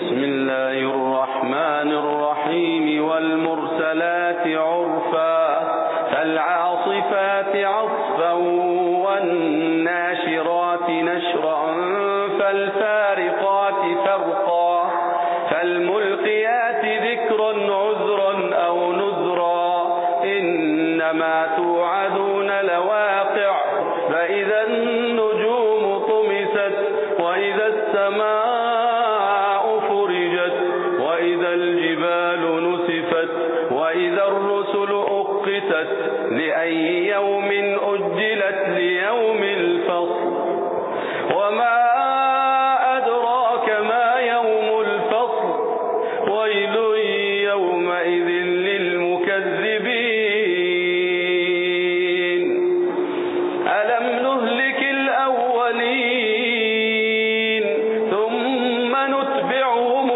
بسم الله الرحمن الرحيم والمرسلات عرفا فالعاصفات عصفا والناشرات نشرا فالفارقات فرقا فالملقيات ذكرا عذرا أو نذرا إنما توعدون لواقع فإذا النجوم طمست وإذا السماء فرجت وإذا الجبال نسفت وإذا الرسل أقتت لأي يوم أجلت ليوم الفصل وما أدراك ما يوم الفصل ويل يومئذ للمكذبين ألم نهلك الأولين ثم نتبعهم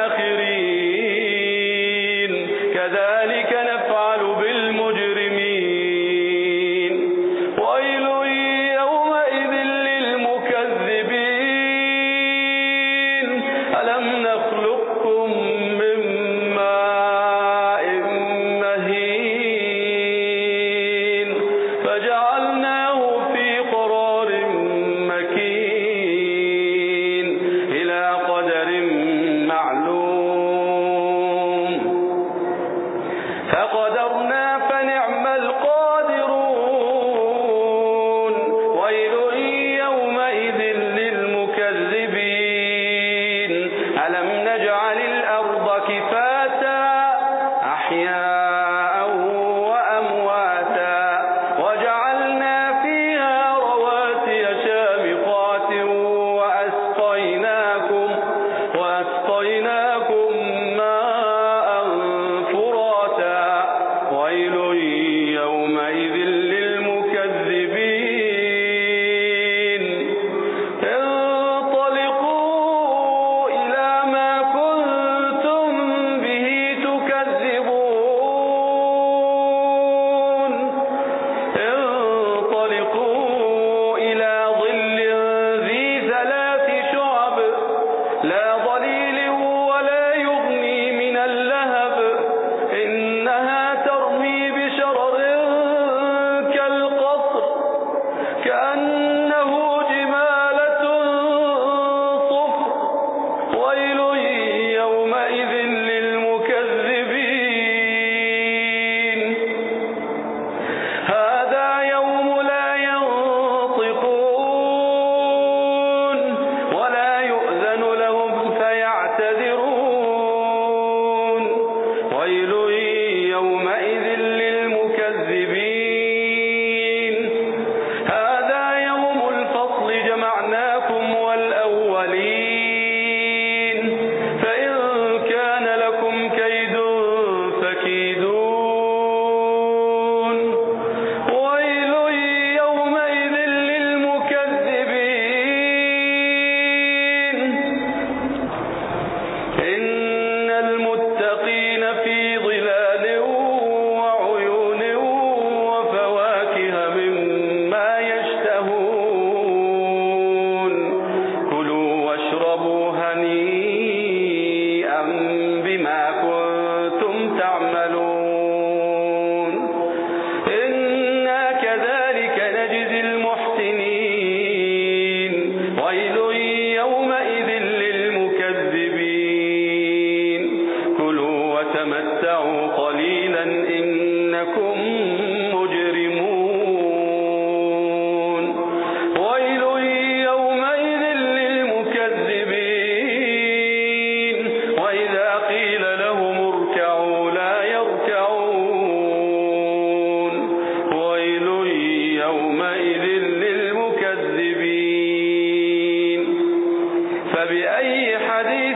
الآخرين كذلك نفعل بالمجرمين ويل يومئذ للمكذبين ألم نخلقكم من ماء مهين فجعلناه في قرار مكين إلى قدر معلوم فقدرنا فنعم القادرون ويل يومئذ للمكذبين ألم نجعل الأرض كفاتا أحياء وأمواتا وجعلنا فيها رواسي شامخات وأسقيناكم ماء فراتا ويل يومئذ للمكذبين انطلقوا إلى ما كنتم به تكذبون انطلقوا إلى ظل ذي ثلاث شعب لا ظليل ولا يغني من اللهب إنها ترمي بشرر كالقصر كأنه جمالة صفر ويل يومئذ للمكذبين هذا يوم لا ينطقون ولا يؤذن لهم فيعتذرون ويل يومئذ للمكذبين هذا يوم الفصل جمعناكم والأولين فإن كان لكم كيد فكيدون ويل يومئذ للمكذبين إن المتقين في ظلال وعيون وفواكه مما يشتهون كلوا واشربوا هنيئا بما كنتم تعملون إنا كذلك نجزي المحسنين ويل يومئذ للمكذبين كلوا وتمتعوا قليلا إنكم مجرمون ويل يومئذ للمكذبين وإذا قيل لهم اركعوا لا يركعون ويل يومئذ للمكذبين فبأي حديث